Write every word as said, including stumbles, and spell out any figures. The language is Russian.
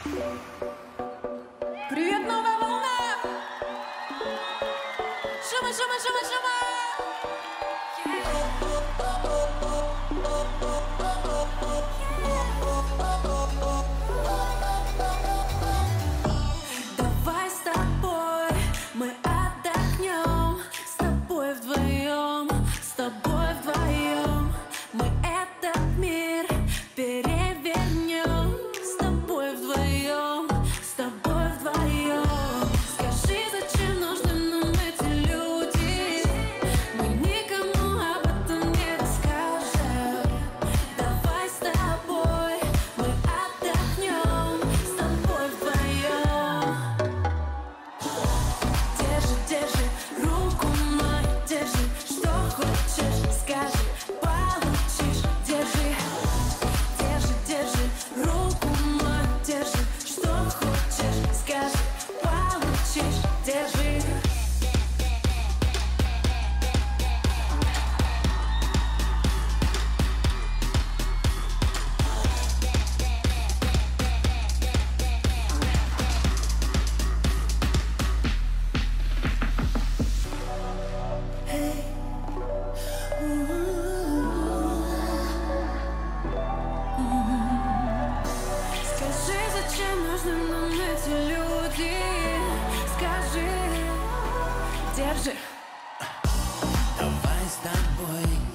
Привет, новая волна! Шума, шума, шума, шума! Давай с тобой мы отдохнем, с тобой вдвоем, с тобой вдвоем. Мы этот мир перевернем, с тобой вдвоем, с тобой вдвоем. Скажи, зачем нужны нам эти люди? Мы никому об этом не расскажем. Давай с тобой мы отдохнем, с тобой вдвоем. Держи, держи руку мою, держи, что хочешь, скажи, получишь. Держи, держи, держи руку мою, держи, что хочешь, скажи, получишь. Держи. Скажи, зачем нужны нам эти люди? Скажи, держи. Давай с тобой